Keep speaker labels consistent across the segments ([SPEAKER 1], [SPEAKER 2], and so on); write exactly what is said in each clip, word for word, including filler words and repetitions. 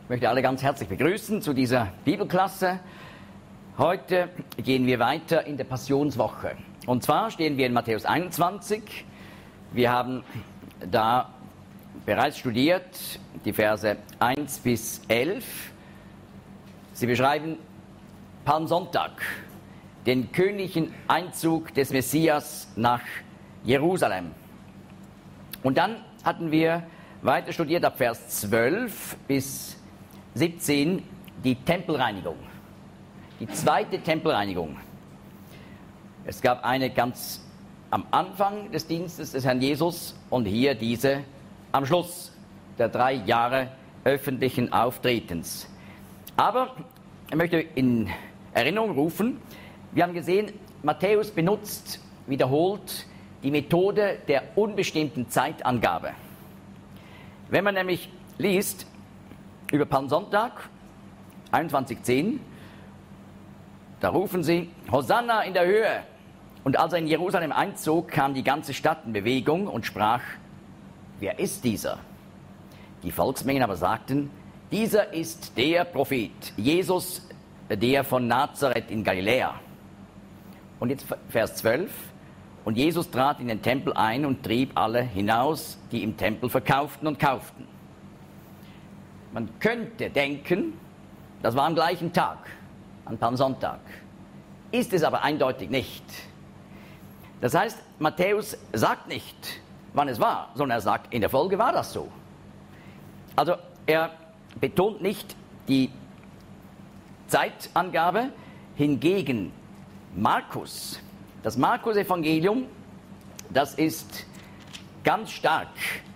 [SPEAKER 1] Ich möchte alle ganz herzlich begrüßen zu dieser Bibelklasse. Heute gehen wir weiter in der Passionswoche. Und zwar stehen wir in Matthäus einundzwanzig. Wir haben da bereits studiert die Verse eins bis elf. Sie beschreiben Palmsonntag, den königlichen Einzug des Messias nach Jerusalem. Und dann hatten wir weiter studiert ab Vers zwölf bis siebzehn die Tempelreinigung, die zweite Tempelreinigung. Es gab eine ganz am Anfang des Dienstes des Herrn Jesus und hier diese am Schluss der drei Jahre öffentlichen Auftretens. Aber ich möchte in Erinnerung rufen, wir haben gesehen, Matthäus benutzt wiederholt die Methode der unbestimmten Zeitangabe. Wenn man nämlich liest über Palmsonntag einundzwanzig zehn, da rufen sie Hosanna in der Höhe. Und als er in Jerusalem einzog, kam die ganze Stadt in Bewegung und sprach, wer ist dieser? Die Volksmengen aber sagten, dieser ist der Prophet, Jesus, der von Nazareth in Galiläa. Und jetzt Vers zwölf. Und Jesus trat in den Tempel ein und trieb alle hinaus, die im Tempel verkauften und kauften. Man könnte denken, das war am gleichen Tag, an Palmsonntag. Ist es aber eindeutig nicht. Das heißt, Matthäus sagt nicht, wann es war, sondern er sagt, in der Folge war das so. Also er betont nicht die Zeitangabe, hingegen Markus, das Markus-Evangelium, das ist ganz stark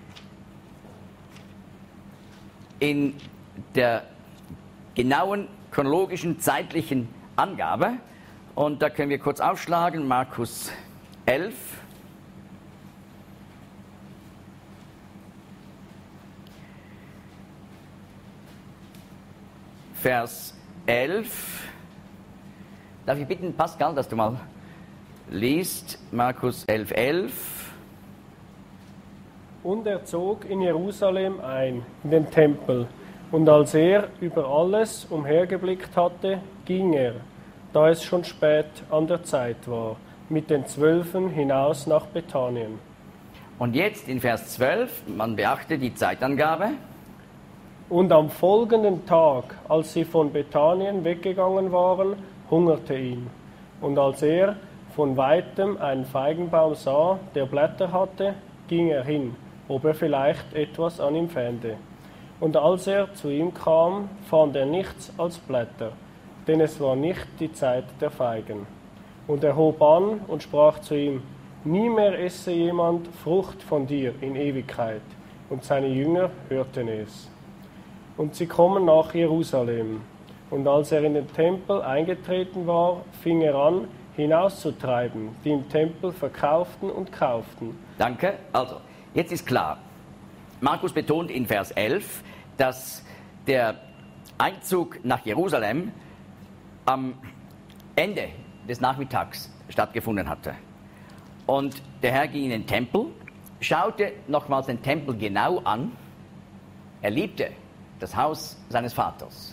[SPEAKER 1] in der genauen chronologischen, zeitlichen Angabe. Und da können wir kurz aufschlagen, Markus elf. Vers elf. Darf ich bitten, Pascal, dass du mal liest, Markus elf, elf.
[SPEAKER 2] Und er zog in Jerusalem ein, in den Tempel. Und als er über alles umhergeblickt hatte, ging er, da es schon spät an der Zeit war, mit den Zwölfen hinaus nach Bethanien.
[SPEAKER 1] Und jetzt in Vers zwölf, man beachte die Zeitangabe.
[SPEAKER 2] Und am folgenden Tag, als sie von Bethanien weggegangen waren, hungerte ihn. Und als er von weitem einen Feigenbaum sah, der Blätter hatte, ging er hin, ob er vielleicht etwas an ihm fände. Und als er zu ihm kam, fand er nichts als Blätter, denn es war nicht die Zeit der Feigen. Und er hob an und sprach zu ihm, nie mehr esse jemand Frucht von dir in Ewigkeit. Und seine Jünger hörten es. Und sie kommen nach Jerusalem. Und als er in den Tempel eingetreten war, fing er an, hinauszutreiben, die im Tempel verkauften und kauften.
[SPEAKER 1] Danke. Also, jetzt ist klar, Markus betont in Vers elf, dass der Einzug nach Jerusalem am Ende des Nachmittags stattgefunden hatte. Und der Herr ging in den Tempel, schaute nochmals den Tempel genau an. Er liebte das Haus seines Vaters.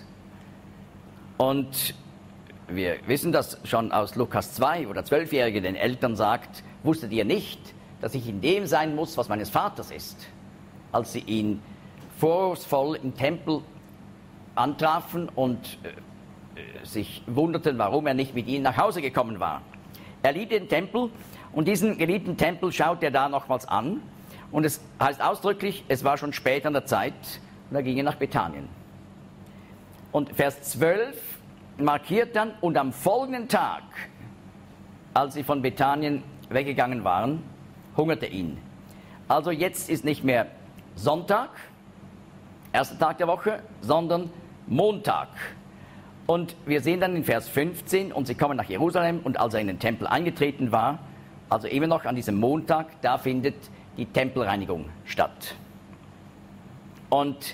[SPEAKER 1] Und wir wissen das schon aus Lukas zwei, wo der Zwölfjährige den Eltern sagt, wusstet ihr nicht, dass ich in dem sein muss, was meines Vaters ist? Als sie ihn vorwurfsvoll im Tempel antrafen und äh, sich wunderten, warum er nicht mit ihnen nach Hause gekommen war. Er liebte den Tempel und diesen geliebten Tempel schaut er da nochmals an. Und es heißt ausdrücklich, es war schon spät an der Zeit und da ging er nach Bethanien. Und Vers zwölf markiert dann, und am folgenden Tag, als sie von Bethanien weggegangen waren, hungerte ihn. Also jetzt ist nicht mehr Sonntag, erster Tag der Woche, sondern Montag. Und wir sehen dann in Vers fünfzehn, und sie kommen nach Jerusalem, und als er in den Tempel eingetreten war, also immer noch an diesem Montag, da findet die Tempelreinigung statt. Und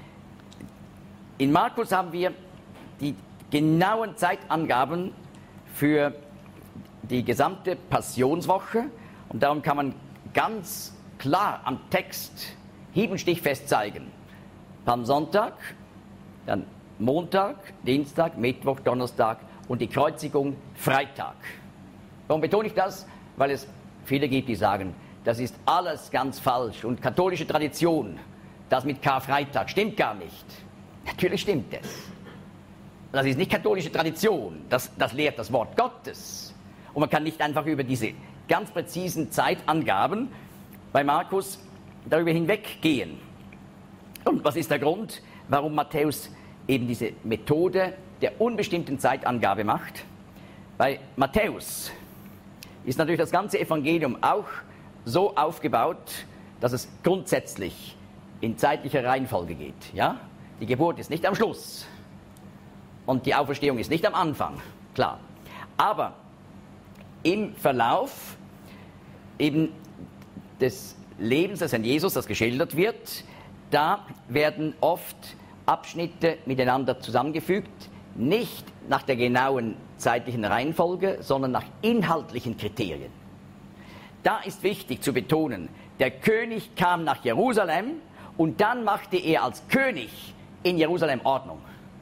[SPEAKER 1] in Markus haben wir die genauen Zeitangaben für die gesamte Passionswoche, und darum kann man ganz klar am Text hieb- und stichfest zeigen. Palmsonntag, dann Montag, Dienstag, Mittwoch, Donnerstag und die Kreuzigung Freitag. Warum betone ich das? Weil es viele gibt, die sagen, das ist alles ganz falsch und katholische Tradition, das mit Karfreitag stimmt gar nicht. Natürlich stimmt es. Das ist nicht katholische Tradition, das, das lehrt das Wort Gottes. Und man kann nicht einfach über diese ganz präzisen Zeitangaben bei Markus darüber hinweggehen. Und was ist der Grund, warum Matthäus eben diese Methode der unbestimmten Zeitangabe macht? Bei Matthäus ist natürlich das ganze Evangelium auch so aufgebaut, dass es grundsätzlich in zeitlicher Reihenfolge geht. Ja? Die Geburt ist nicht am Schluss und die Auferstehung ist nicht am Anfang, klar. Aber im Verlauf eben des Lebens des Herrn Jesus, das geschildert wird, da werden oft Abschnitte miteinander zusammengefügt, nicht nach der genauen zeitlichen Reihenfolge, sondern nach inhaltlichen Kriterien. Da ist wichtig zu betonen, der König kam nach Jerusalem und dann machte er als König in Jerusalem Ordnung.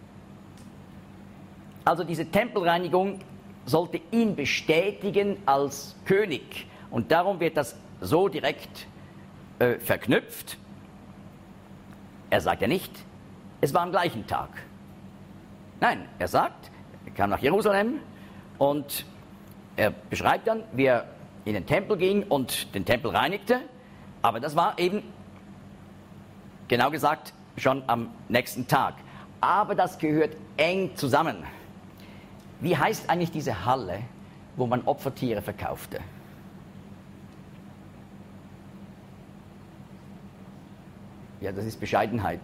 [SPEAKER 1] Also diese Tempelreinigung sollte ihn bestätigen als König. Und darum wird das so direkt äh, verknüpft. Er sagt ja nicht, es war am gleichen Tag. Nein, er sagt, er kam nach Jerusalem und er beschreibt dann, wie er in den Tempel ging und den Tempel reinigte. Aber das war eben, genau gesagt, schon am nächsten Tag. Aber das gehört eng zusammen. Wie heißt eigentlich diese Halle, wo man Opfertiere verkaufte? Ja, das ist Bescheidenheit,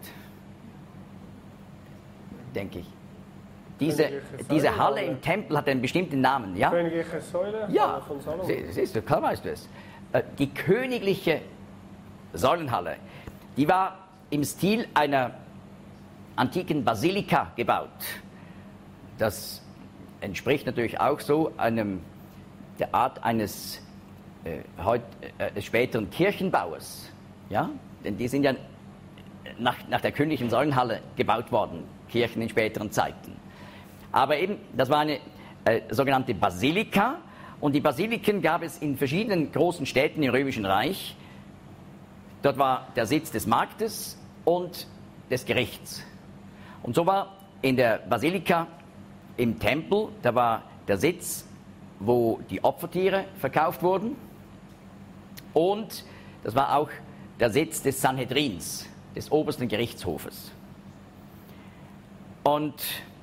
[SPEAKER 1] denke ich. Diese, diese Halle im Tempel hat einen bestimmten Namen, ja?
[SPEAKER 2] Königliche Säule,
[SPEAKER 1] ja,
[SPEAKER 2] Halle von Salomon.
[SPEAKER 1] Siehst du, klar weißt du es. Die königliche Säulenhalle, die war im Stil einer antiken Basilika gebaut. Das entspricht natürlich auch so einem, der Art eines äh, heut, äh, späteren Kirchenbauers. Ja? Denn die sind ja nach, nach der königlichen Säulenhalle gebaut worden, Kirchen in späteren Zeiten. Aber eben, das war eine äh, sogenannte Basilika. Und die Basiliken gab es in verschiedenen großen Städten im Römischen Reich. Dort war der Sitz des Marktes und des Gerichts. Und so war in der Basilika im Tempel, da war der Sitz, wo die Opfertiere verkauft wurden. Und das war auch der Sitz des Sanhedrins, des obersten Gerichtshofes. Und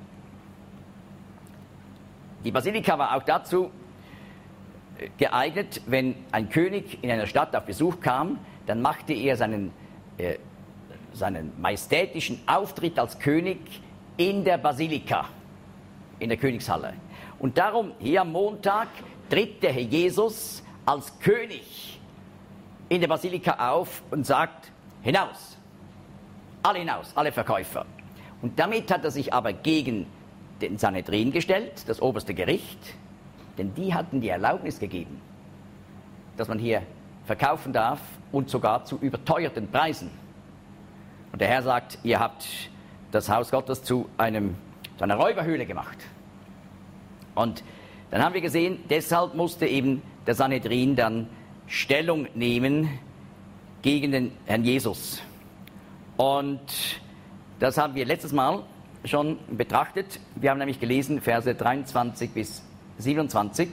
[SPEAKER 1] die Basilika war auch dazu geeignet, wenn ein König in einer Stadt auf Besuch kam, dann machte er seinen, äh, seinen majestätischen Auftritt als König in der Basilika, in der Königshalle. Und darum, hier am Montag, tritt der Herr Jesus als König in der Basilika auf und sagt, hinaus, alle hinaus, alle Verkäufer. Und damit hat er sich aber gegen den Sanhedrin gestellt, das oberste Gericht, denn die hatten die Erlaubnis gegeben, dass man hier verkaufen darf und sogar zu überteuerten Preisen. Und der Herr sagt, ihr habt das Haus Gottes zu, einem, zu einer Räuberhöhle gemacht. Und dann haben wir gesehen, deshalb musste eben der Sanhedrin dann Stellung nehmen gegen den Herrn Jesus. Und das haben wir letztes Mal schon betrachtet. Wir haben nämlich gelesen, Verse dreiundzwanzig bis siebenundzwanzig.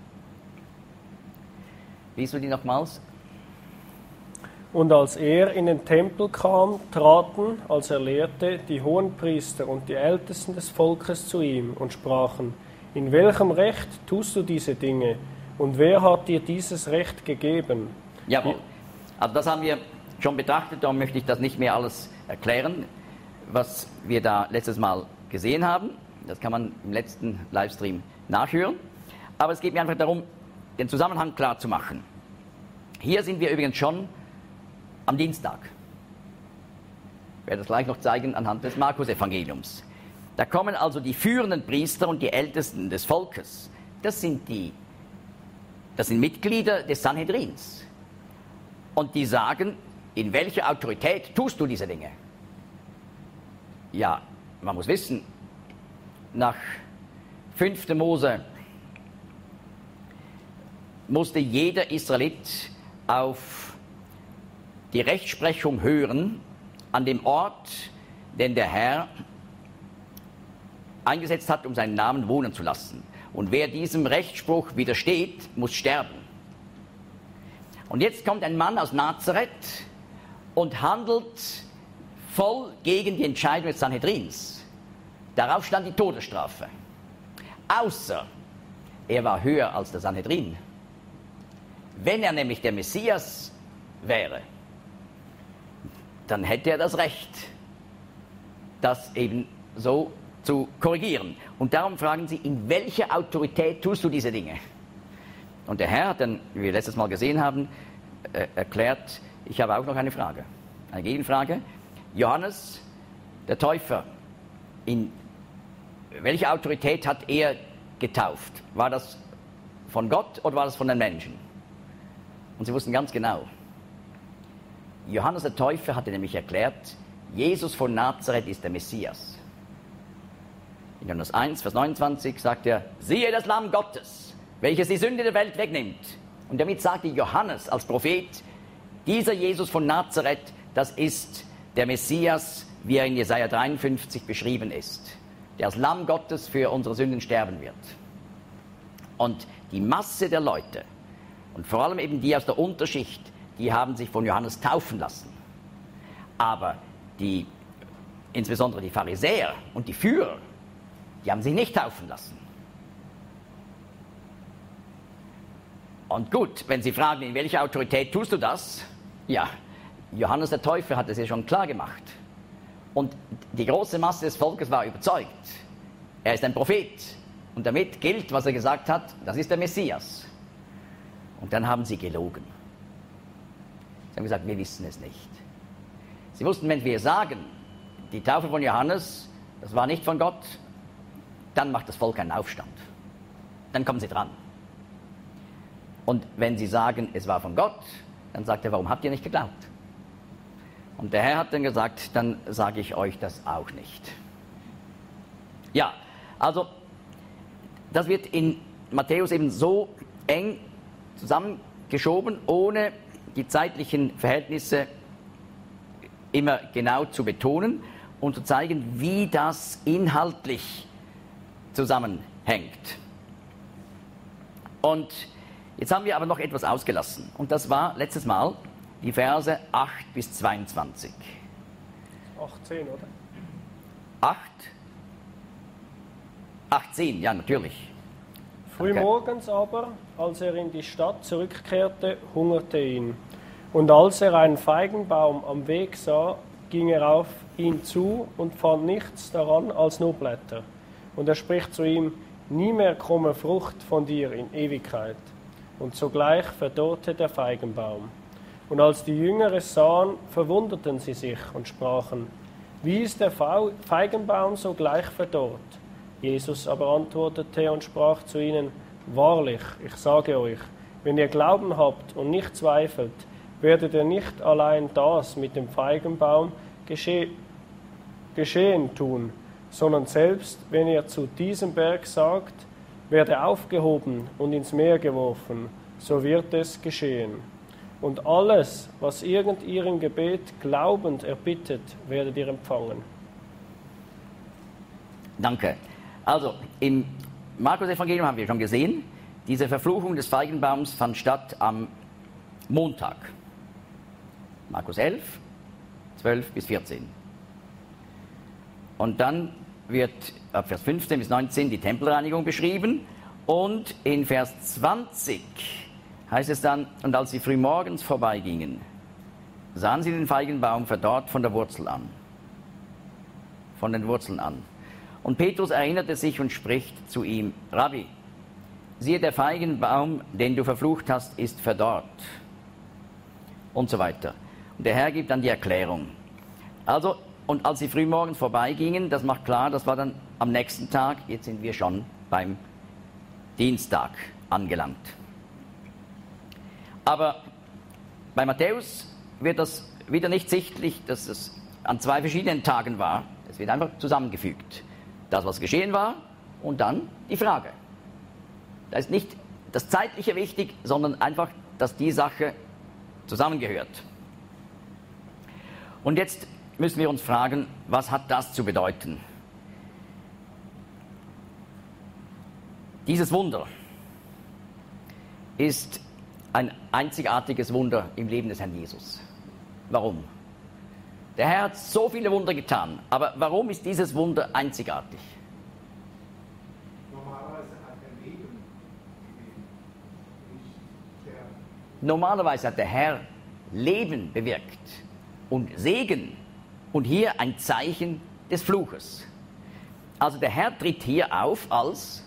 [SPEAKER 1] Liest du die nochmals?
[SPEAKER 2] Und als er in den Tempel kam, traten, als er lehrte, die Hohenpriester und die Ältesten des Volkes zu ihm und sprachen, in welchem Recht tust du diese Dinge? Und wer hat dir dieses Recht gegeben?
[SPEAKER 1] Jawohl. Also das haben wir schon betrachtet, darum möchte ich das nicht mehr alles erklären, was wir da letztes Mal gesehen haben. Das kann man im letzten Livestream nachhören. Aber es geht mir einfach darum, den Zusammenhang klar zu machen. Hier sind wir übrigens schon am Dienstag. Ich werde das gleich noch zeigen anhand des Markus-Evangeliums. Da kommen also die führenden Priester und die Ältesten des Volkes. Das sind die, das sind Mitglieder des Sanhedrins. Und die sagen, in welcher Autorität tust du diese Dinge? Ja, man muss wissen, nach fünfter Mose musste jeder Israelit auf die Rechtsprechung hören an dem Ort, den der Herr eingesetzt hat, um seinen Namen wohnen zu lassen. Und wer diesem Rechtsspruch widersteht, muss sterben. Und jetzt kommt ein Mann aus Nazareth und handelt voll gegen die Entscheidung des Sanhedrins. Darauf stand die Todesstrafe. Außer er war höher als der Sanhedrin. Wenn er nämlich der Messias wäre, dann hätte er das Recht, das eben so zu korrigieren. Und darum fragen sie, in welcher Autorität tust du diese Dinge? Und der Herr hat dann, wie wir letztes Mal gesehen haben, äh, erklärt, ich habe auch noch eine Frage, eine Gegenfrage. Johannes, der Täufer, in welcher Autorität hat er getauft? War das von Gott oder war das von den Menschen? Und sie wussten ganz genau. Johannes der Täufer hatte nämlich erklärt, Jesus von Nazareth ist der Messias. In Johannes eins, Vers neunundzwanzig sagt er, siehe das Lamm Gottes, welches die Sünde der Welt wegnimmt. Und damit sagte Johannes als Prophet, dieser Jesus von Nazareth, das ist der Messias, wie er in Jesaja dreiundfünfzig beschrieben ist, der als Lamm Gottes für unsere Sünden sterben wird. Und die Masse der Leute, und vor allem eben die aus der Unterschicht, die haben sich von Johannes taufen lassen. Aber die, insbesondere die Pharisäer und die Führer, die haben sich nicht taufen lassen. Und gut, wenn Sie fragen, in welcher Autorität tust du das? Ja, Johannes der Täufer hat es ja schon klar gemacht. Und die große Masse des Volkes war überzeugt. Er ist ein Prophet. Und damit gilt, was er gesagt hat, das ist der Messias. Und dann haben sie gelogen. Sie haben gesagt, wir wissen es nicht. Sie wussten, wenn wir sagen, die Taufe von Johannes, das war nicht von Gott, dann macht das Volk einen Aufstand. Dann kommen sie dran. Und wenn sie sagen, es war von Gott, dann sagt er, warum habt ihr nicht geglaubt? Und der Herr hat dann gesagt, dann sage ich euch das auch nicht. Ja, also das wird in Matthäus eben so eng zusammengeschoben, ohne die zeitlichen Verhältnisse immer genau zu betonen und zu zeigen, wie das inhaltlich zusammenhängt. Und jetzt haben wir aber noch etwas ausgelassen. Und das war letztes Mal die Verse acht bis zweiundzwanzig.
[SPEAKER 2] achtzehn, oder?
[SPEAKER 1] acht? achtzehn, ja, natürlich.
[SPEAKER 2] Frühmorgens aber, als er in die Stadt zurückkehrte, hungerte ihn. Und als er einen Feigenbaum am Weg sah, ging er auf ihn zu und fand nichts daran als nur Blätter. Und er spricht zu ihm, nie mehr komme Frucht von dir in Ewigkeit. Und sogleich verdorrte der Feigenbaum. Und als die Jünger es sahen, verwunderten sie sich und sprachen, wie ist der Feigenbaum sogleich verdorrt? Jesus aber antwortete und sprach zu ihnen, wahrlich, ich sage euch, wenn ihr Glauben habt und nicht zweifelt, werdet ihr nicht allein das mit dem Feigenbaum gesche- geschehen tun, sondern selbst, wenn ihr zu diesem Berg sagt, werde aufgehoben und ins Meer geworfen, so wird es geschehen. Und alles, was irgend ihr im Gebet glaubend erbittet, werdet ihr empfangen.
[SPEAKER 1] Danke. Also, im Markus-Evangelium haben wir schon gesehen, diese Verfluchung des Feigenbaums fand statt am Montag. Markus elf, zwölf bis vierzehn. Und dann wird ab Vers fünfzehn bis neunzehn die Tempelreinigung beschrieben. Und in Vers zwanzig heißt es dann, und als sie frühmorgens vorbeigingen, sahen sie den Feigenbaum verdorrt von der Wurzel an. Von den Wurzeln an. Und Petrus erinnerte sich und spricht zu ihm, Rabbi, siehe, der Feigenbaum, den du verflucht hast, ist verdorrt. Und so weiter. Und der Herr gibt dann die Erklärung. Also, und als sie frühmorgens vorbeigingen, das macht klar, das war dann am nächsten Tag, jetzt sind wir schon beim Dienstag angelangt. Aber bei Matthäus wird das wieder nicht sichtlich, dass es an zwei verschiedenen Tagen war. Es Es wird einfach zusammengefügt. Das, was geschehen war, und dann die Frage. Da ist nicht das Zeitliche wichtig, sondern einfach, dass die Sache zusammengehört. Und jetzt müssen wir uns fragen, was hat das zu bedeuten? Dieses Wunder ist ein einzigartiges Wunder im Leben des Herrn Jesus. Warum? Der Herr hat so viele Wunder getan, aber warum ist dieses Wunder einzigartig?
[SPEAKER 3] Normalerweise hat er Leben gegeben, nicht Sterben.
[SPEAKER 1] Normalerweise hat der Herr Leben bewirkt und Segen und hier ein Zeichen des Fluches. Also der Herr tritt hier auf als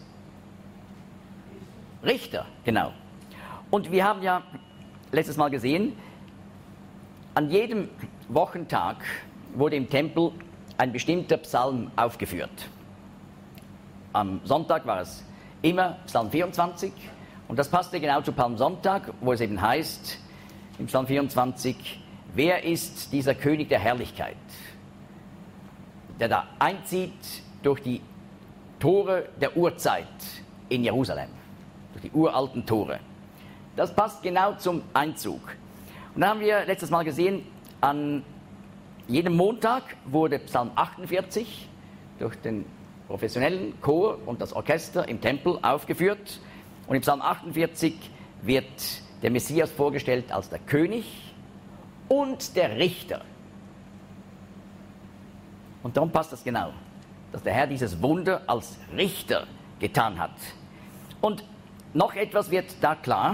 [SPEAKER 1] Richter, genau. Und wir haben ja letztes Mal gesehen, an jedem Wochentag wurde im Tempel ein bestimmter Psalm aufgeführt. Am Sonntag war es immer Psalm vierundzwanzig und das passte genau zu Palmsonntag, wo es eben heißt, im Psalm vierundzwanzig, wer ist dieser König der Herrlichkeit, der da einzieht durch die Tore der Urzeit in Jerusalem, durch die uralten Tore. Das passt genau zum Einzug. Und dann haben wir letztes Mal gesehen, an jedem Montag wurde Psalm achtundvierzig durch den professionellen Chor und das Orchester im Tempel aufgeführt. Und im Psalm achtundvierzig wird der Messias vorgestellt als der König und der Richter. Und darum passt das genau, dass der Herr dieses Wunder als Richter getan hat. Und noch etwas wird da klar.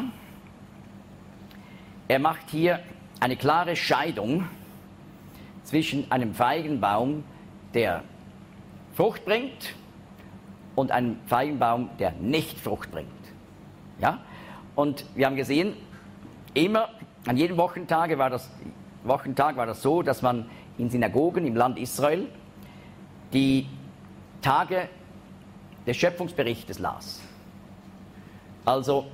[SPEAKER 1] Er macht hier eine klare Scheidung zwischen einem Feigenbaum, der Frucht bringt, und einem Feigenbaum, der nicht Frucht bringt. Ja? Und wir haben gesehen, immer an jedem Wochentag war das, Wochentag war das so, dass man in Synagogen im Land Israel die Tage des Schöpfungsberichtes las. Also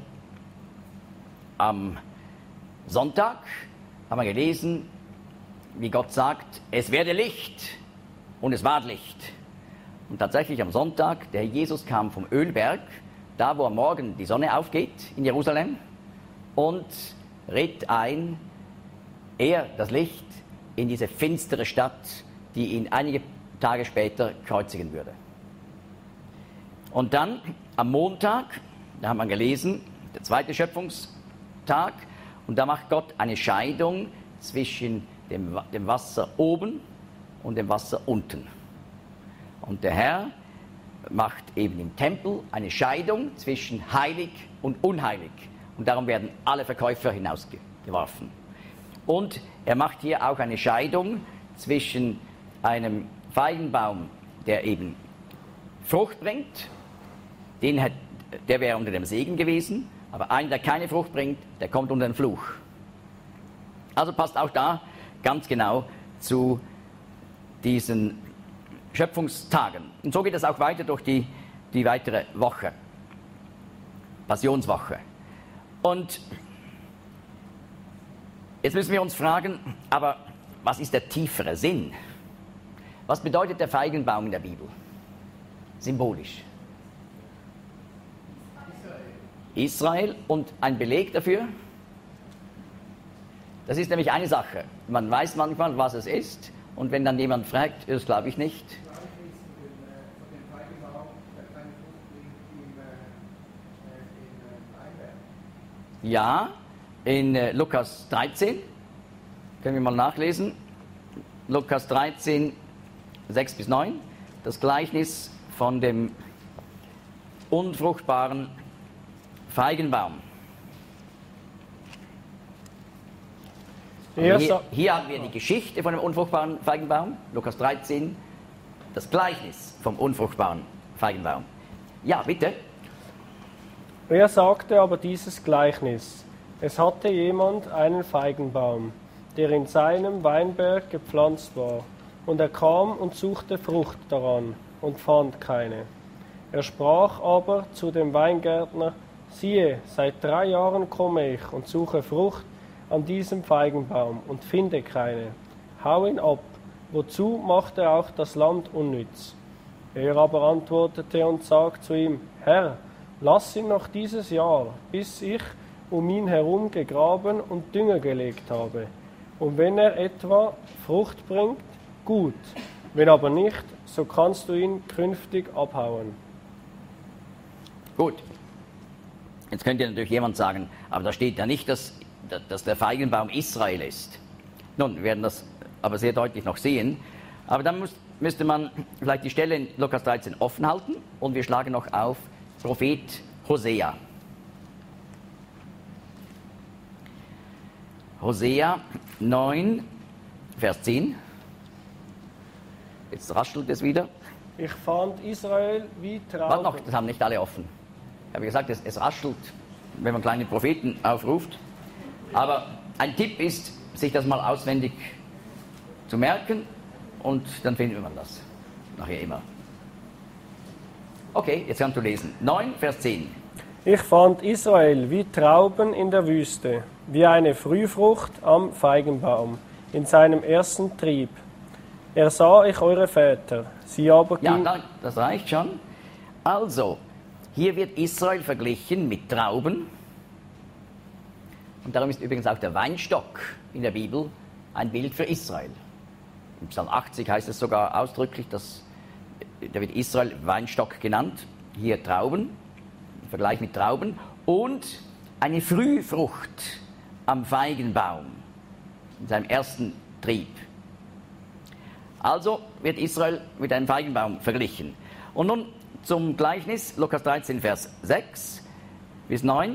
[SPEAKER 1] am Sonntag haben wir gelesen, wie Gott sagt, es werde Licht, und es ward Licht. Und tatsächlich am Sonntag, der Jesus kam vom Ölberg, da wo am Morgen die Sonne aufgeht in Jerusalem, und ritt ein, er, das Licht, in diese finstere Stadt, die ihn einige Tage später kreuzigen würde. Und dann am Montag, da haben wir gelesen, der zweite Schöpfungstag, und da macht Gott eine Scheidung zwischen dem, dem Wasser oben und dem Wasser unten. Und der Herr macht eben im Tempel eine Scheidung zwischen heilig und unheilig. Und darum werden alle Verkäufer hinausgeworfen. Und er macht hier auch eine Scheidung zwischen einem Feigenbaum, der eben Frucht bringt, den hat, der wäre unter dem Segen gewesen, aber einer, der keine Frucht bringt, der kommt unter den Fluch. Also passt auch da ganz genau zu diesen Schöpfungstagen. Und so geht es auch weiter durch die, die weitere Woche, Passionswoche. Und jetzt müssen wir uns fragen, aber was ist der tiefere Sinn? Was bedeutet der Feigenbaum in der Bibel? Symbolisch. Israel, und ein Beleg dafür? Das ist nämlich eine Sache. Man weiß manchmal, was es ist, und wenn dann jemand fragt, das glaube ich nicht. Ja, in äh, Lukas dreizehn, können wir mal nachlesen, Lukas dreizehn, sechs bis neun, das Gleichnis von dem unfruchtbaren Feigenbaum. Hier, hier haben wir die Geschichte von dem unfruchtbaren Feigenbaum, Lukas dreizehn, das Gleichnis vom unfruchtbaren Feigenbaum. Ja, bitte.
[SPEAKER 2] Er sagte aber dieses Gleichnis: Es hatte jemand einen Feigenbaum, der in seinem Weinberg gepflanzt war, und er kam und suchte Frucht daran und fand keine. Er sprach aber zu dem Weingärtner: Siehe, seit drei Jahren komme ich und suche Frucht an diesem Feigenbaum und finde keine. Hau ihn ab, wozu macht er auch das Land unnütz? Er aber antwortete und sagte zu ihm, Herr, lass ihn noch dieses Jahr, bis ich um ihn herum gegraben und Dünger gelegt habe. Und wenn er etwa Frucht bringt, gut, wenn aber nicht, so kannst du ihn künftig abhauen.
[SPEAKER 1] Gut. Jetzt könnte natürlich jemand sagen, aber da steht ja nicht, dass, dass der Feigenbaum Israel ist. Nun, wir werden das aber sehr deutlich noch sehen. Aber dann muss, müsste man vielleicht die Stelle in Lukas dreizehn offen halten und wir schlagen noch auf Prophet Hosea. Hosea neun, Vers zehn. Jetzt raschelt es wieder.
[SPEAKER 2] Ich fand Israel wie Trauben.
[SPEAKER 1] Warte noch, das haben nicht alle offen. Ich habe gesagt, es, es raschelt, wenn man kleine Propheten aufruft. Aber ein Tipp ist, sich das mal auswendig zu merken und dann findet man das nachher immer. Okay, jetzt kannst du lesen. neun, Vers zehn.
[SPEAKER 2] Ich fand Israel wie Trauben in der Wüste, wie eine Frühfrucht am Feigenbaum, in seinem ersten Trieb. Ersah ich eure Väter, sie aber
[SPEAKER 1] Ja,
[SPEAKER 2] ging...
[SPEAKER 1] da- das reicht schon. Also, hier wird Israel verglichen mit Trauben. Und darum ist übrigens auch der Weinstock in der Bibel ein Bild für Israel. Im Psalm achtzig heißt es sogar ausdrücklich, dass da wird Israel Weinstock genannt. Hier Trauben, im Vergleich mit Trauben. Und eine Frühfrucht am Feigenbaum in seinem ersten Trieb. Also wird Israel mit einem Feigenbaum verglichen. Und nun zum Gleichnis, Lukas dreizehn, Vers sechs bis neun.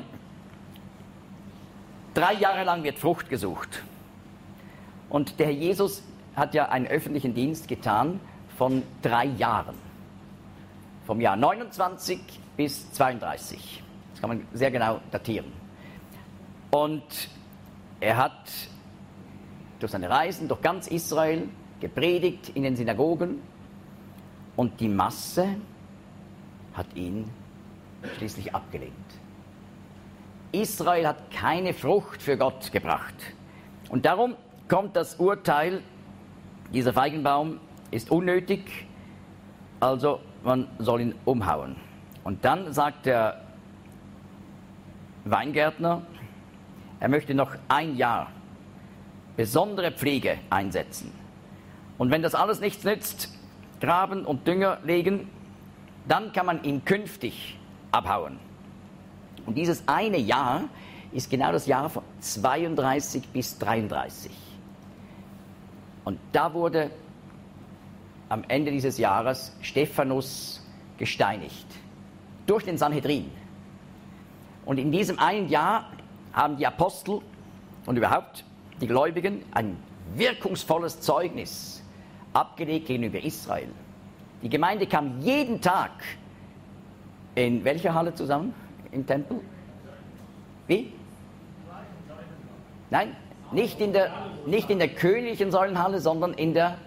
[SPEAKER 1] Drei Jahre lang wird Frucht gesucht. Und der Herr Jesus hat ja einen öffentlichen Dienst getan von drei Jahren. Vom Jahr neunundzwanzig bis zweiunddreißig. Das kann man sehr genau datieren. Und er hat durch seine Reisen durch ganz Israel gepredigt in den Synagogen und die Masse hat ihn schließlich abgelehnt. Israel hat keine Frucht für Gott gebracht. Und darum kommt das Urteil, dieser Feigenbaum ist unnötig, also man soll ihn umhauen. Und dann sagt der Weingärtner, er möchte noch ein Jahr besondere Pflege einsetzen. Und wenn das alles nichts nützt, graben und Dünger legen, dann kann man ihn künftig abhauen. Und dieses eine Jahr ist genau das Jahr von zweiunddreißig bis dreiunddreißig. Und da wurde am Ende dieses Jahres Stephanus gesteinigt. Durch den Sanhedrin. Und in diesem einen Jahr haben die Apostel und überhaupt die Gläubigen ein wirkungsvolles Zeugnis abgelegt gegenüber Israel. Die Gemeinde kam jeden Tag in welcher Halle zusammen? Im Tempel? Wie? Nein, nicht in der, nicht in der königlichen Säulenhalle, sondern in der,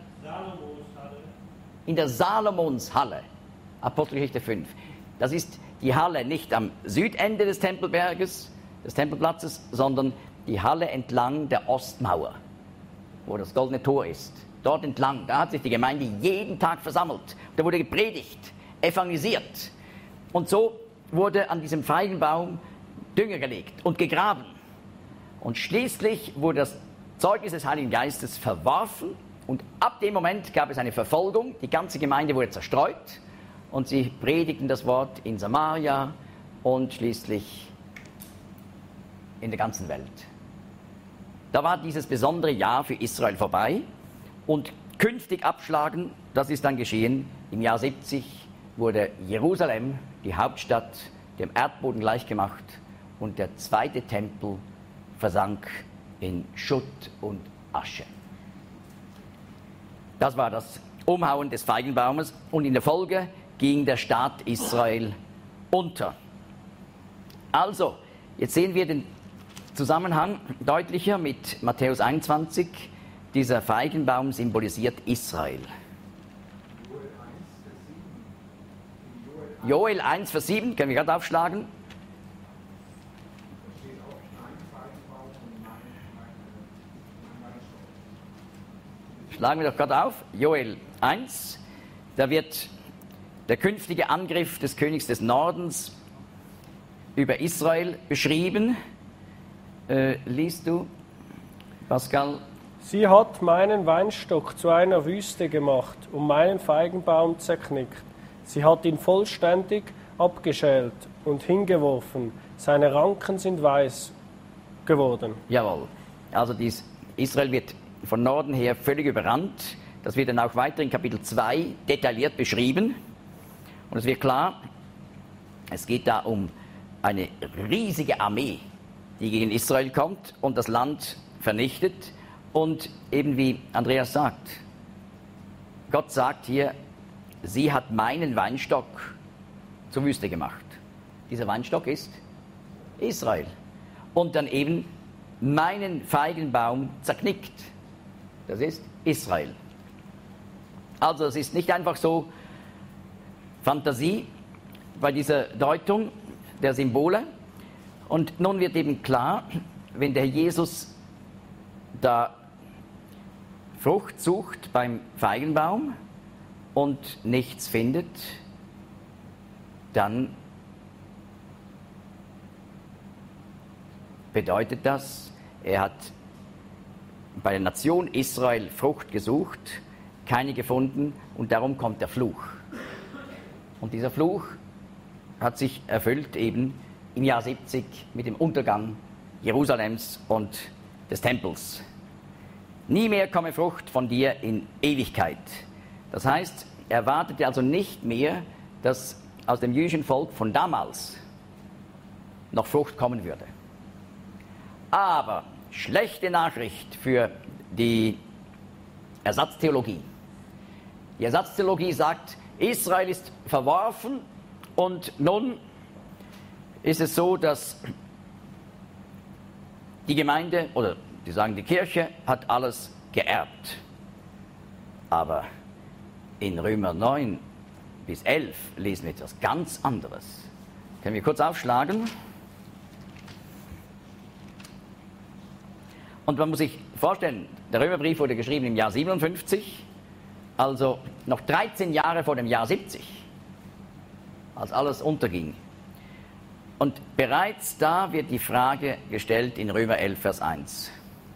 [SPEAKER 1] in der Salomonshalle. Apostelgeschichte fünf. Das ist die Halle nicht am Südende des Tempelberges, des Tempelplatzes, sondern die Halle entlang der Ostmauer, wo das goldene Tor ist. Dort entlang, da hat sich die Gemeinde jeden Tag versammelt. Da wurde gepredigt, evangelisiert. Und so wurde an diesem Feigenbaum Dünger gelegt und gegraben. Und schließlich wurde das Zeugnis des Heiligen Geistes verworfen. Und ab dem Moment gab es eine Verfolgung. Die ganze Gemeinde wurde zerstreut. Und sie predigten das Wort in Samaria und schließlich in der ganzen Welt. Da war dieses besondere Jahr für Israel vorbei. Und künftig abschlagen, das ist dann geschehen. Im Jahr siebzig wurde Jerusalem, die Hauptstadt, dem Erdboden gleichgemacht und der zweite Tempel versank in Schutt und Asche. Das war das Umhauen des Feigenbaumes und in der Folge ging der Staat Israel unter. Also, jetzt sehen wir den Zusammenhang deutlicher mit Matthäus einundzwanzig. Dieser Feigenbaum symbolisiert Israel. Joel eins, Vers sieben, können wir gerade aufschlagen. schlagen wir doch gerade auf, Joel eins, da wird der künftige Angriff des Königs des Nordens über Israel beschrieben. Äh, liest du, Pascal?
[SPEAKER 2] Sie hat meinen Weinstock zu einer Wüste gemacht und meinen Feigenbaum zerknickt. Sie hat ihn vollständig abgeschält und hingeworfen. Seine Ranken sind weiß geworden.
[SPEAKER 1] Jawohl. Also dies, Israel wird von Norden her völlig überrannt. Das wird dann auch weiter in Kapitel zwei detailliert beschrieben. Und es wird klar, es geht da um eine riesige Armee, die gegen Israel kommt und das Land vernichtet. Und eben wie Andreas sagt, Gott sagt hier, sie hat meinen Weinstock zur Wüste gemacht. Dieser Weinstock ist Israel. Und dann eben meinen Feigenbaum zerknickt. Das ist Israel. Also es ist nicht einfach so Fantasie bei dieser Deutung der Symbole. Und nun wird eben klar, wenn der Jesus da Frucht sucht beim Feigenbaum und nichts findet, dann bedeutet das, er hat bei der Nation Israel Frucht gesucht, keine gefunden und darum kommt der Fluch. Und dieser Fluch hat sich erfüllt eben im Jahr siebzig mit dem Untergang Jerusalems und des Tempels. Nie mehr komme Frucht von dir in Ewigkeit. Das heißt, er erwartete also nicht mehr, dass aus dem jüdischen Volk von damals noch Frucht kommen würde. Aber schlechte Nachricht für die Ersatztheologie. Die Ersatztheologie sagt, Israel ist verworfen und nun ist es so, dass die Gemeinde, oder die sagen, die Kirche hat alles geerbt. Aber in Römer neun bis elf lesen wir etwas ganz anderes. Können wir kurz aufschlagen? Und man muss sich vorstellen, der Römerbrief wurde geschrieben im Jahr siebenundfünfzig, also noch dreizehn Jahre vor dem Jahr siebzig, als alles unterging. Und bereits da wird die Frage gestellt in Römer elf, Vers eins.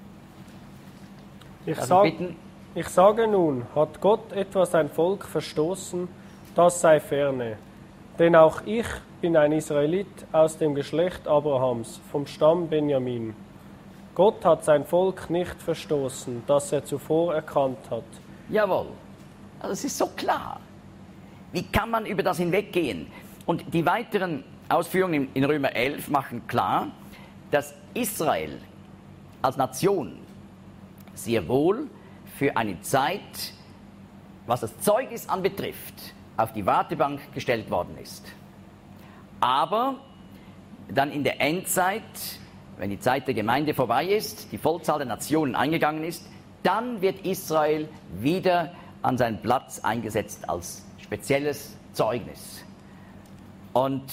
[SPEAKER 2] Ich, sag, ich sage nun, hat Gott etwa sein Volk verstoßen, das sei ferne. Denn auch ich bin ein Israelit aus dem Geschlecht Abrahams, vom Stamm Benjamin. Gott hat sein Volk nicht verstoßen, das er zuvor erkannt hat.
[SPEAKER 1] Jawohl, also es ist so klar. Wie kann man über das hinweggehen? Und die weiteren Ausführungen in Römer elf machen klar, dass Israel als Nation sehr wohl für eine Zeit, was das Zeugnis anbetrifft, auf die Wartebank gestellt worden ist. Aber dann in der Endzeit, wenn die Zeit der Gemeinde vorbei ist, die Vollzahl der Nationen eingegangen ist, dann wird Israel wieder an seinen Platz eingesetzt als spezielles Zeugnis. Und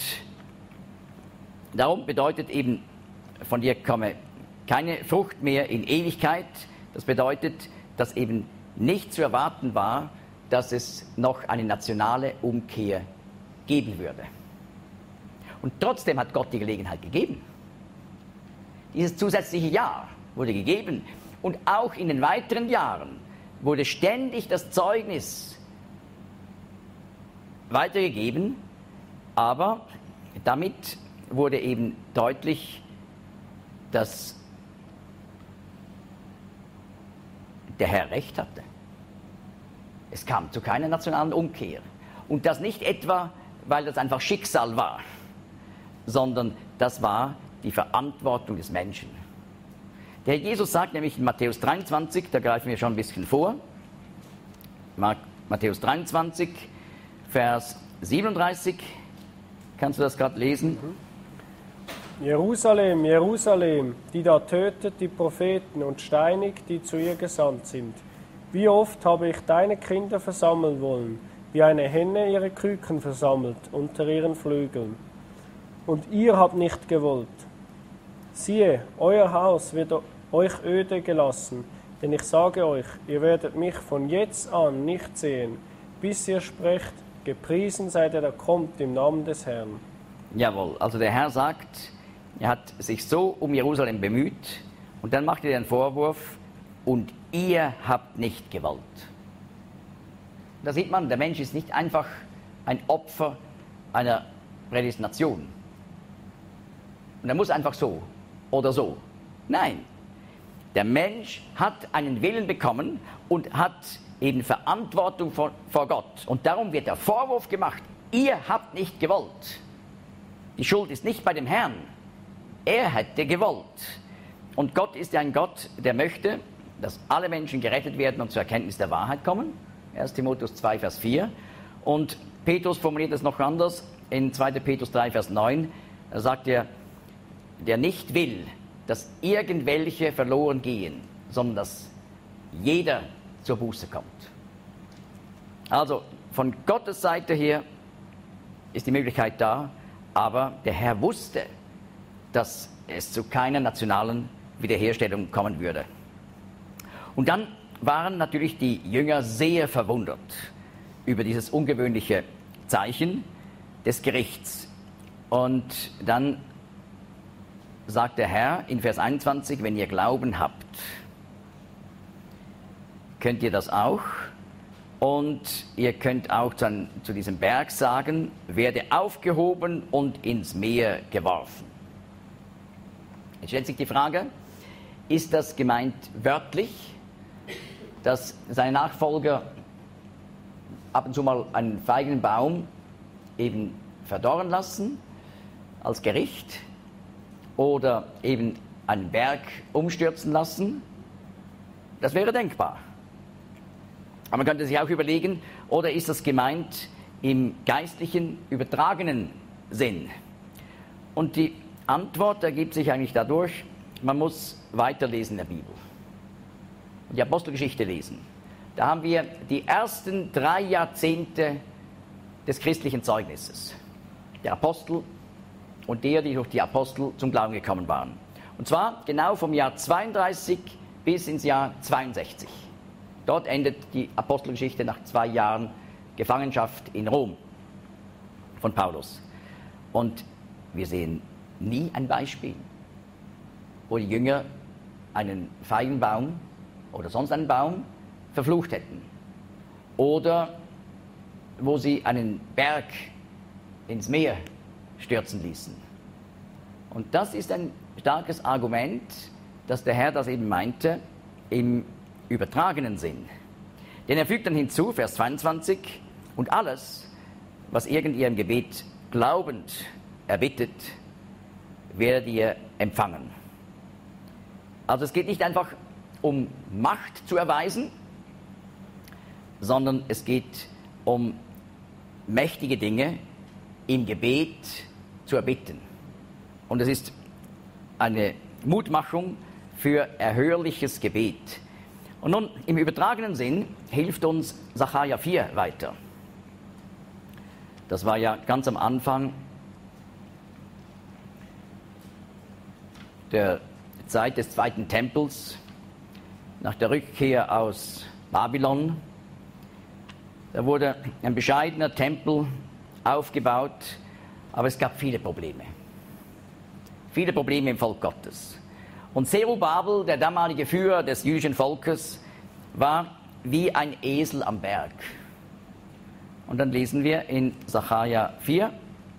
[SPEAKER 1] darum bedeutet eben, von dir komme keine Frucht mehr in Ewigkeit. Das bedeutet, dass eben nicht zu erwarten war, dass es noch eine nationale Umkehr geben würde. Und trotzdem hat Gott die Gelegenheit gegeben. Dieses zusätzliche Jahr wurde gegeben und auch in den weiteren Jahren wurde ständig das Zeugnis weitergegeben, aber damit wurde eben deutlich, dass der Herr recht hatte. Es kam zu keiner nationalen Umkehr. Und das nicht etwa, weil das einfach Schicksal war, sondern das war die Verantwortung des Menschen. Der Herr Jesus sagt nämlich in Matthäus dreiundzwanzig, da greifen wir schon ein bisschen vor, Matthäus dreiundzwanzig, Vers siebenunddreißig, kannst du das gerade lesen?
[SPEAKER 2] Jerusalem, Jerusalem, die da tötet die Propheten und steinigt, die zu ihr gesandt sind. Wie oft habe ich deine Kinder versammeln wollen, wie eine Henne ihre Küken versammelt unter ihren Flügeln. Und ihr habt nicht gewollt. Siehe, euer Haus wird euch öde gelassen. Denn ich sage euch, ihr werdet mich von jetzt an nicht sehen, bis ihr sprecht, gepriesen sei der, der kommt im Namen des Herrn.
[SPEAKER 1] Jawohl, also der Herr sagt, er hat sich so um Jerusalem bemüht und dann macht er den Vorwurf, und ihr habt nicht gewollt. Da sieht man, der Mensch ist nicht einfach ein Opfer einer Prädestination. Und er muss einfach so oder so. Nein, der Mensch hat einen Willen bekommen und hat eben Verantwortung vor, vor Gott. Und darum wird der Vorwurf gemacht, ihr habt nicht gewollt. Die Schuld ist nicht bei dem Herrn. Er hätte gewollt. Und Gott ist ja ein Gott, der möchte, dass alle Menschen gerettet werden und zur Erkenntnis der Wahrheit kommen. erster Timotheus zwei, Vers vier. Und Petrus formuliert es noch anders in zweiter Petrus drei, Vers neun. Da sagt er, der nicht will, dass irgendwelche verloren gehen, sondern dass jeder zur Buße kommt. Also von Gottes Seite her ist die Möglichkeit da, aber der Herr wusste, dass es zu keiner nationalen Wiederherstellung kommen würde. Und dann waren natürlich die Jünger sehr verwundert über dieses ungewöhnliche Zeichen des Gerichts. Und dann sagt der Herr in Vers einundzwanzig, wenn ihr Glauben habt, könnt ihr das auch. Und ihr könnt auch zu, zu diesem Berg sagen, werde aufgehoben und ins Meer geworfen. Jetzt stellt sich die Frage, ist das gemeint wörtlich, dass seine Nachfolger ab und zu mal einen Feigenbaum eben verdorren lassen als Gericht oder eben einen Berg umstürzen lassen? Das wäre denkbar. Aber man könnte sich auch überlegen, oder ist das gemeint im geistlichen, übertragenen Sinn? Und die Antwort ergibt sich eigentlich dadurch, man muss weiterlesen in der Bibel. Die Apostelgeschichte lesen. Da haben wir die ersten drei Jahrzehnte des christlichen Zeugnisses. Der Apostel und der, die durch die Apostel zum Glauben gekommen waren. Und zwar genau vom Jahr zweiunddreißig bis ins Jahr zweiundsechzig. Dort endet die Apostelgeschichte nach zwei Jahren Gefangenschaft in Rom von Paulus. Und wir sehen nie ein Beispiel, wo die Jünger einen Feigenbaum oder sonst einen Baum verflucht hätten. Oder wo sie einen Berg ins Meer stürzen ließen. Und das ist ein starkes Argument, dass der Herr das eben meinte im übertragenen Sinn. Denn er fügt dann hinzu, Vers zweiundzwanzig, und alles, was irgend ihr im Gebet glaubend erbittet, werdet ihr empfangen. Also es geht nicht einfach um Macht zu erweisen, sondern es geht um mächtige Dinge im Gebet zu erbitten. Und es ist eine Mutmachung für erhörliches Gebet. Und nun, im übertragenen Sinn hilft uns Sacharja vier weiter. Das war ja ganz am Anfang der Zeit des zweiten Tempels, nach der Rückkehr aus Babylon. Da wurde ein bescheidener Tempel aufgebaut, aber es gab viele Probleme. Viele Probleme im Volk Gottes. Und Zerubabel, der damalige Führer des jüdischen Volkes, war wie ein Esel am Berg. Und dann lesen wir in Sacharja vier,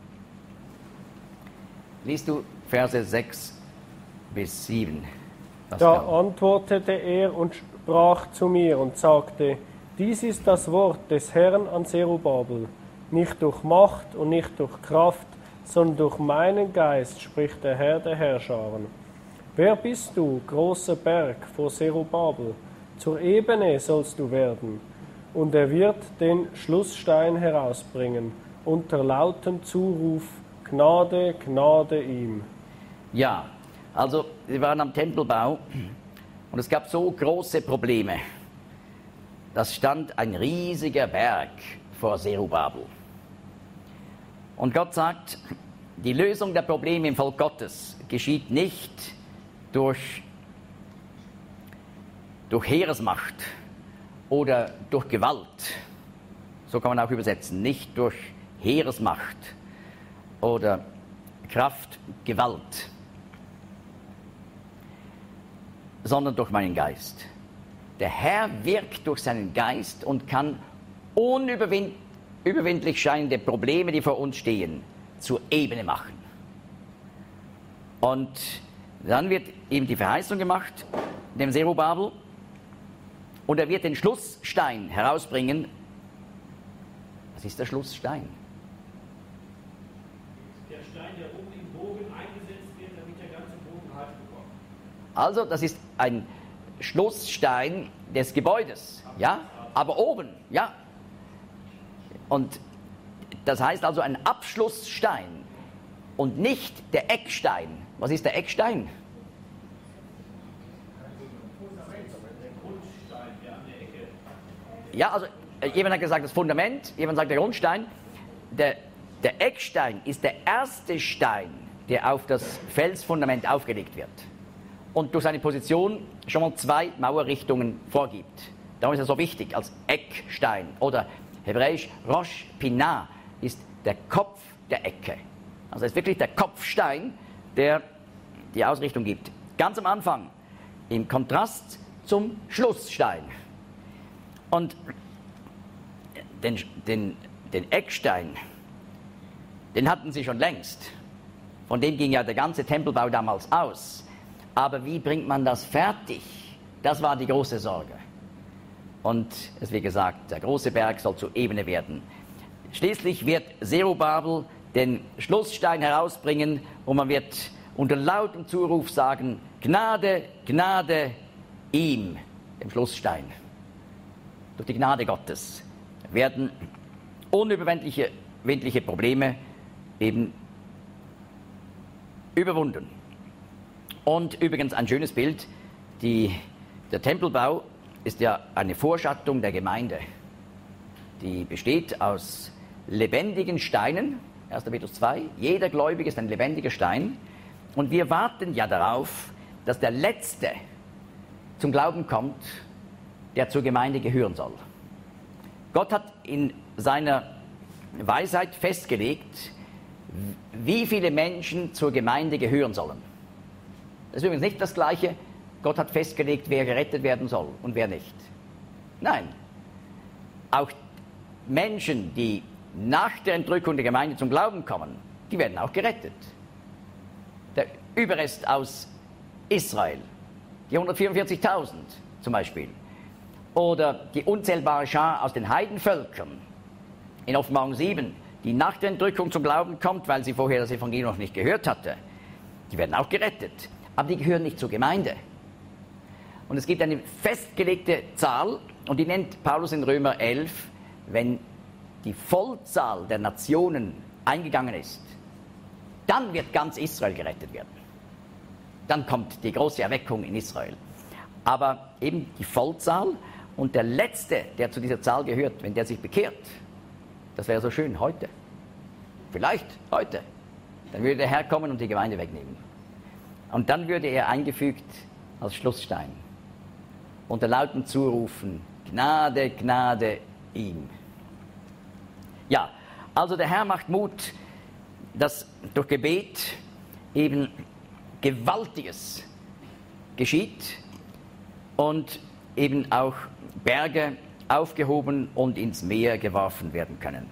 [SPEAKER 1] liest du Verse sechs bis sieben.
[SPEAKER 2] Da antwortete er und sprach zu mir und sagte, dies ist das Wort des Herrn an Zerubabel, nicht durch Macht und nicht durch Kraft, sondern durch meinen Geist, spricht der Herr der Herrscharen. Wer bist du, großer Berg, vor Zerubabel? Zur Ebene sollst du werden. Und er wird den Schlussstein herausbringen, unter lautem Zuruf, Gnade, Gnade ihm.
[SPEAKER 1] Ja, also sie waren am Tempelbau und es gab so große Probleme. Das stand ein riesiger Berg vor Zerubabel. Und Gott sagt, die Lösung der Probleme im Volk Gottes geschieht nicht durch, durch Heeresmacht oder durch Gewalt. So kann man auch übersetzen, nicht durch Heeresmacht oder Kraft, Gewalt, sondern durch meinen Geist. Der Herr wirkt durch seinen Geist und kann unüberwindlich scheinende Probleme, die vor uns stehen, zur Ebene machen. Und dann wird ihm die Verheißung gemacht, dem Zerubabel, und er wird den Schlussstein herausbringen. Was ist der Schlussstein?
[SPEAKER 3] Der Stein, der oben im Bogen eingesetzt wird, damit der ganze Bogen Halt bekommt.
[SPEAKER 1] Also, das ist ein Schlussstein des Gebäudes, ja, aber oben, ja. Und das heißt also ein Abschlussstein und nicht der Eckstein. Was ist der Eckstein? Ja, also jemand hat gesagt das Fundament, jemand sagt der Grundstein. Der, der Eckstein ist der erste Stein, der auf das Felsfundament aufgelegt wird und durch seine Position schon mal zwei Mauerrichtungen vorgibt. Darum ist er so wichtig als Eckstein. Oder hebräisch Rosh Pinah ist der Kopf der Ecke. Also es ist wirklich der Kopfstein, der die Ausrichtung gibt. Ganz am Anfang, im Kontrast zum Schlussstein. Und den, den, den Eckstein, den hatten sie schon längst. Von dem ging ja der ganze Tempelbau damals aus. Aber wie bringt man das fertig? Das war die große Sorge. Und es ist wie gesagt, der große Berg soll zur Ebene werden. Schließlich wird Zerubabel den Schlussstein herausbringen und man wird unter lautem Zuruf sagen, Gnade, Gnade ihm, dem Schlussstein. Durch die Gnade Gottes werden unüberwindliche windliche Probleme eben überwunden. Und übrigens ein schönes Bild, die, der Tempelbau ist ja eine Vorschattung der Gemeinde. Die besteht aus lebendigen Steinen, erster Petrus zwei, jeder Gläubige ist ein lebendiger Stein. Und wir warten ja darauf, dass der Letzte zum Glauben kommt, der zur Gemeinde gehören soll. Gott hat in seiner Weisheit festgelegt, wie viele Menschen zur Gemeinde gehören sollen. Das ist übrigens nicht das Gleiche, Gott hat festgelegt, wer gerettet werden soll und wer nicht. Nein, auch Menschen, die nach der Entrückung der Gemeinde zum Glauben kommen, die werden auch gerettet. Der Überrest aus Israel, die hundertvierundvierzigtausend zum Beispiel, oder die unzählbare Schar aus den Heidenvölkern in Offenbarung sieben, die nach der Entrückung zum Glauben kommt, weil sie vorher das Evangelium noch nicht gehört hatte, die werden auch gerettet. Aber die gehören nicht zur Gemeinde. Und es gibt eine festgelegte Zahl, und die nennt Paulus in Römer elf, wenn die Vollzahl der Nationen eingegangen ist, dann wird ganz Israel gerettet werden. Dann kommt die große Erweckung in Israel. Aber eben die Vollzahl und der Letzte, der zu dieser Zahl gehört, wenn der sich bekehrt, das wäre so schön heute. Vielleicht heute. Dann würde der Herr kommen und die Gemeinde wegnehmen. Und dann würde er eingefügt als Schlussstein. Unter lautem Zurufen, Gnade, Gnade ihm. Ja, also der Herr macht Mut, dass durch Gebet eben Gewaltiges geschieht und eben auch Berge aufgehoben und ins Meer geworfen werden können.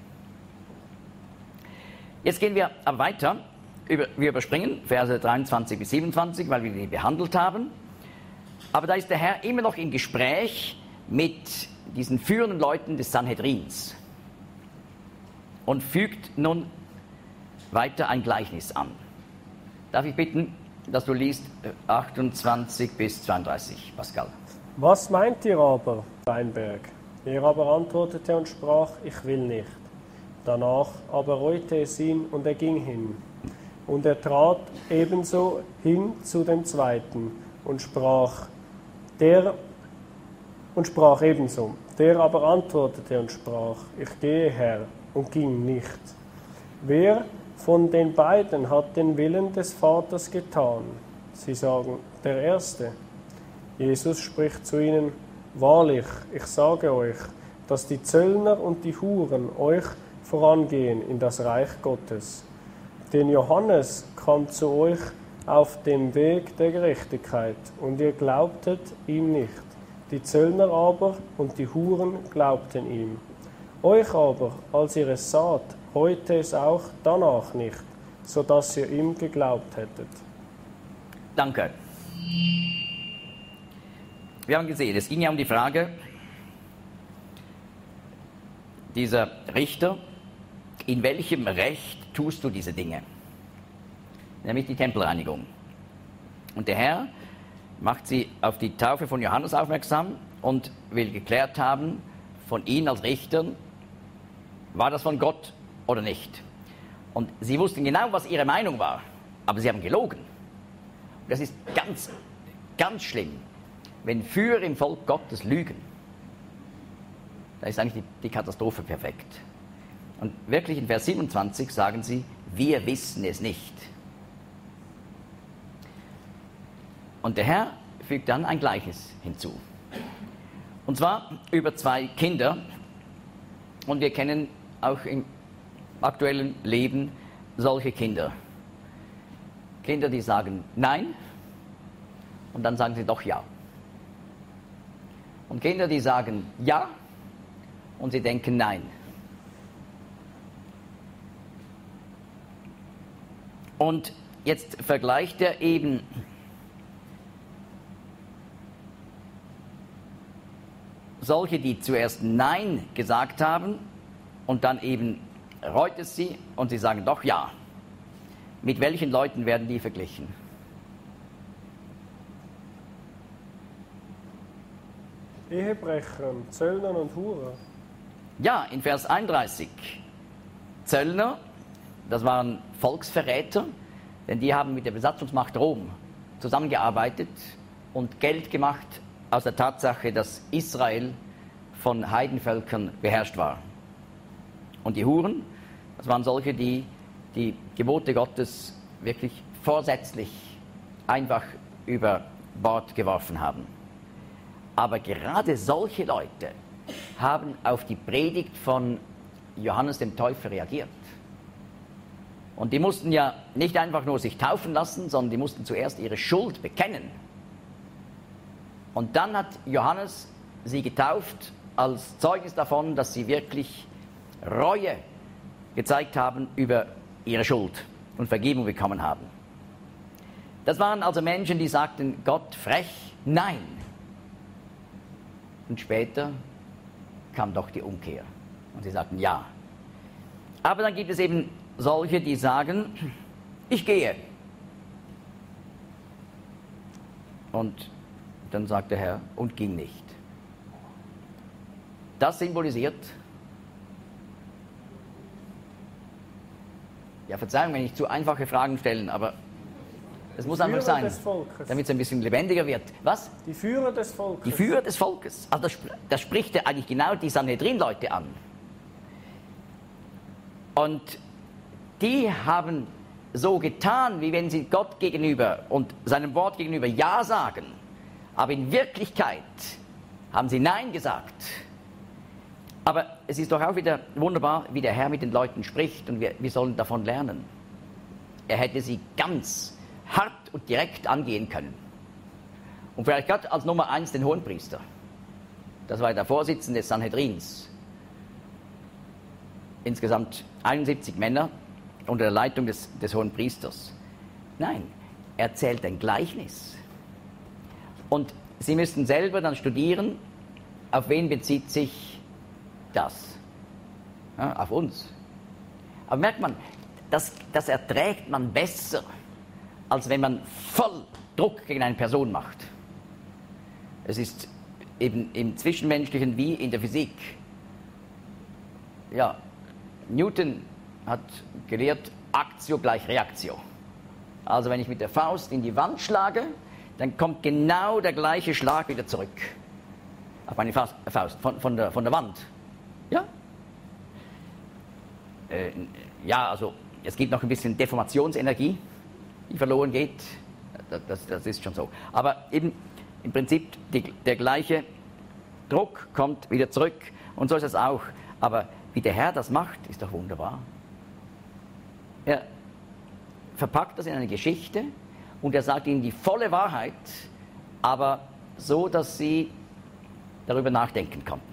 [SPEAKER 1] Jetzt gehen wir aber weiter. Wir überspringen Verse dreiundzwanzig bis siebenundzwanzig, weil wir die behandelt haben. Aber da ist der Herr immer noch im Gespräch mit diesen führenden Leuten des Sanhedrins und fügt nun weiter ein Gleichnis an. Darf ich bitten, dass du liest achtundzwanzig bis zweiunddreißig, Pascal.
[SPEAKER 2] Was meint ihr aber, Weinberg? Er aber antwortete und sprach, ich will nicht. Danach aber reute es ihn und er ging hin. Und er trat ebenso hin zu dem zweiten und sprach, der und sprach ebenso. Der aber antwortete und sprach, ich gehe, Herr, und ging nicht. Wer von den beiden hat den Willen des Vaters getan? Sie sagen, der Erste. Jesus spricht zu ihnen: Wahrlich, ich sage euch, dass die Zöllner und die Huren euch vorangehen in das Reich Gottes. Denn Johannes kam zu euch auf dem Weg der Gerechtigkeit, und ihr glaubtet ihm nicht. Die Zöllner aber und die Huren glaubten ihm. Euch aber, als ihr es saht, reute es auch danach nicht, so dass ihr ihm geglaubt hättet.
[SPEAKER 1] Danke. Wir haben gesehen, es ging ja um die Frage, dieser Richter, in welchem Recht tust du diese Dinge? Nämlich die Tempelreinigung. Und der Herr macht sie auf die Taufe von Johannes aufmerksam und will geklärt haben, von ihnen als Richtern, war das von Gott oder nicht? Und sie wussten genau, was ihre Meinung war, aber sie haben gelogen. Und das ist ganz, ganz schlimm, wenn Führer im Volk Gottes lügen. Da ist eigentlich die, die Katastrophe perfekt. Und wirklich in Vers siebenundzwanzig sagen sie, wir wissen es nicht. Und der Herr fügt dann ein Gleichnis hinzu. Und zwar über zwei Kinder. Und wir kennen auch im aktuellen Leben solche Kinder. Kinder, die sagen Nein und dann sagen sie doch Ja. Und Kinder, die sagen Ja und sie denken Nein. Und jetzt vergleicht er eben solche, die zuerst Nein gesagt haben und dann eben reut es sie und sie sagen doch Ja. Mit welchen Leuten werden die verglichen?
[SPEAKER 2] Ehebrechern, Zöllnern und Huren.
[SPEAKER 1] Ja, in Vers einunddreißig. Zöllner, das waren Volksverräter, denn die haben mit der Besatzungsmacht Rom zusammengearbeitet und Geld gemacht aus der Tatsache, dass Israel von Heidenvölkern beherrscht war. Und die Huren, das waren solche, die die Gebote Gottes wirklich vorsätzlich einfach über Bord geworfen haben. Aber gerade solche Leute haben auf die Predigt von Johannes dem Täufer reagiert. Und die mussten ja nicht einfach nur sich taufen lassen, sondern die mussten zuerst ihre Schuld bekennen. Und dann hat Johannes sie getauft als Zeugnis davon, dass sie wirklich Reue gezeigt haben über ihre Schuld und Vergebung bekommen haben. Das waren also Menschen, die sagten Gott frech Nein. Und später kam doch die Umkehr und sie sagten Ja. Aber dann gibt es eben solche, die sagen, ich gehe. Und dann sagt der Herr, und ging nicht. Das symbolisiert, ja, Verzeihung, wenn ich zu einfache Fragen stelle, aber es muss einfach sein, damit es ein bisschen lebendiger wird. Was?
[SPEAKER 2] Die Führer des Volkes.
[SPEAKER 1] Die Führer des Volkes. Also das, das spricht ja eigentlich genau die Sanhedrin-Leute an. Und die haben so getan, wie wenn sie Gott gegenüber und seinem Wort gegenüber Ja sagen. Aber in Wirklichkeit haben sie Nein gesagt. Aber es ist doch auch wieder wunderbar, wie der Herr mit den Leuten spricht und wir, wir sollen davon lernen. Er hätte sie ganz hart und direkt angehen können. Und vielleicht gerade als Nummer eins den Hohenpriester. Das war der Vorsitzende des Sanhedrins. Insgesamt einundsiebzig Männer unter der Leitung des, des Hohenpriesters. Nein, er erzählt ein Gleichnis. Und Sie müssten selber dann studieren, auf wen bezieht sich das? Ja, auf uns. Aber merkt man, das, das erträgt man besser, als wenn man voll Druck gegen eine Person macht. Es ist eben im Zwischenmenschlichen wie in der Physik. Ja, Newton hat gelehrt, Actio gleich Reactio. Also wenn ich mit der Faust in die Wand schlage, dann kommt genau der gleiche Schlag wieder zurück. Auf meine Faust, von, von, der, von der Wand. Ja? Äh, ja, also es gibt noch ein bisschen Deformationsenergie, die verloren geht. Das, das ist schon so. Aber eben, im Prinzip die, der gleiche Druck kommt wieder zurück. Und so ist es auch. Aber wie der Herr das macht, ist doch wunderbar. Er verpackt das in eine Geschichte und er sagt ihnen die volle Wahrheit, aber so, dass sie darüber nachdenken konnten.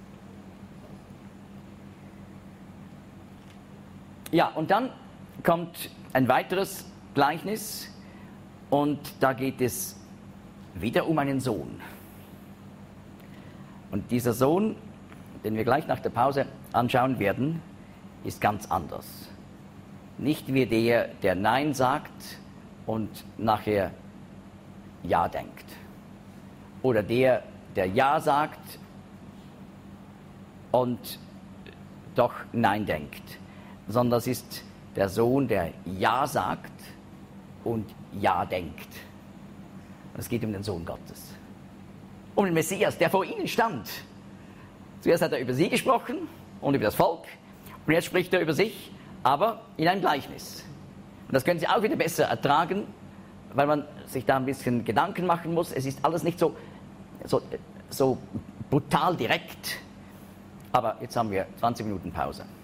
[SPEAKER 1] Ja, und dann kommt ein weiteres Gleichnis und da geht es wieder um einen Sohn. Und dieser Sohn, den wir gleich nach der Pause anschauen werden, ist ganz anders. Nicht wie der, der Nein sagt und nachher Ja denkt. Oder der, der Ja sagt und doch Nein denkt. Sondern das ist der Sohn, der Ja sagt und Ja denkt. Und es geht um den Sohn Gottes. Um den Messias, der vor ihnen stand. Zuerst hat er über sie gesprochen und über das Volk. Und jetzt spricht er über sich, aber in einem Gleichnis. Und das können Sie auch wieder besser ertragen, weil man sich da ein bisschen Gedanken machen muss. Es ist alles nicht so, so, so brutal direkt. Aber jetzt haben wir zwanzig Minuten Pause.